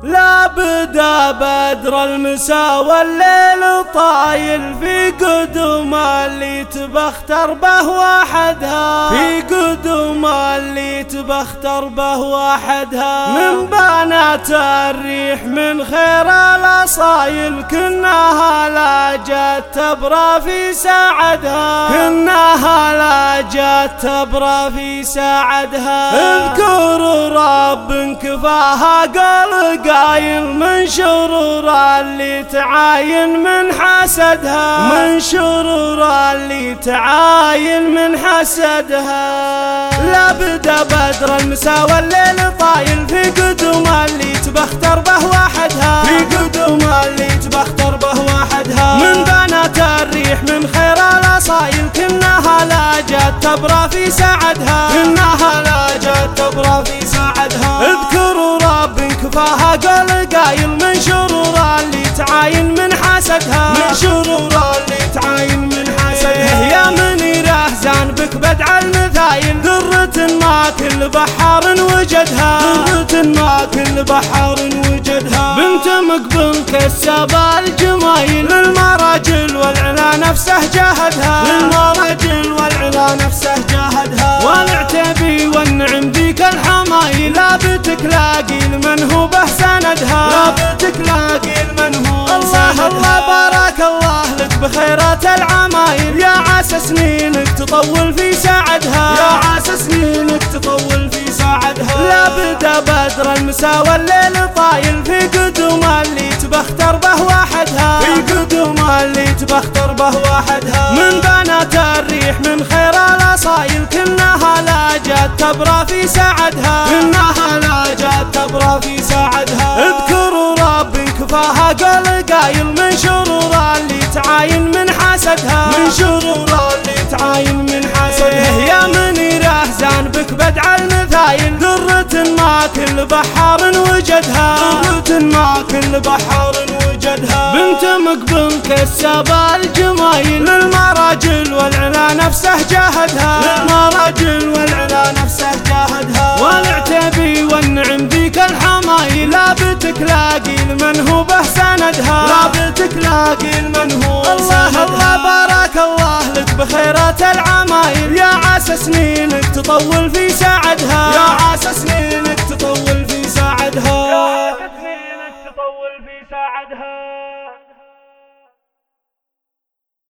لا بدا بدر المساء والليل طايل في قدوم اللي تبختر به وحدها، في قدوم اللي تبختر به وحدها. من بنات الريح من خير الاصايل كناها لا جت تبرى في ساعدها، كناها لا جت تبرى في ساعدها. اذكروا رب كفاها قال قايل من شرور اللي تعاين من حسدها، من شرور اللي تعاين من حسدها. لا بدا بدر المساء والليل طايل في قدوم اللي تبختر به وحدها، في قدوم اللي تبختر به وحدها. من بنات الريح من خير الاصايل كناها لا جت تبرى في ساعدها، كناها لا جت تبرى في ساعدها. اذكروا رب كفاها قال قايل من شرور اللي تعاين من حسدها، من شرور اللي تعاين من حسدها. يا منيره زانبك بدع المثايل ذرة ما كل بحار وجدها، ذرة ما كل بحار وجدها. بنت مقبن كسب الجمايل للمراجل والعلا نفسه جاهدها، للمراجل والعلا نفسه جاهدها. والعتبي والنعم ذيك الحمايل لا بتلاقي من هو به سندها، لا بتلاقي من هو الله الله بارك الله لك بخيرات العمايل. يا عسى سنينك تطول في ساعدها، يا عسى سنينك تطول في ساعدها. لا بدا بدر المساء والليل طايل في قدوم اللي تبختر به وحدها، في قدوم اللي تبختر به وحدها. من بنات الريح من خير الاصايل كناها لا جت تبرى في ساعدها، كناها لا جت تبرى في ساعدها. اذكروا رب كفاها قال قايل من شرور اللي تعاين من حسدها، من شرور اللي تعاين من حسدها. يا منيره زانبك بدع المثايل ذرة ما كل بحار وجدها، ذرة ما كل بحار وجدها. بنت مقبن كسب الجمايل للمراجل والعلا نفسه جاهدها، للمراجل والعلا نفسه جاهدها. والعتبي والنعم ذيك الحمايل لا بتلاقي من هو به سندها، لا بتلاقي من هو الله الله بارك الله لك بخيرات العمايل. يا عسى سنينك تطول في ساعدها، يا عسى سنينك تطول في ساعدها.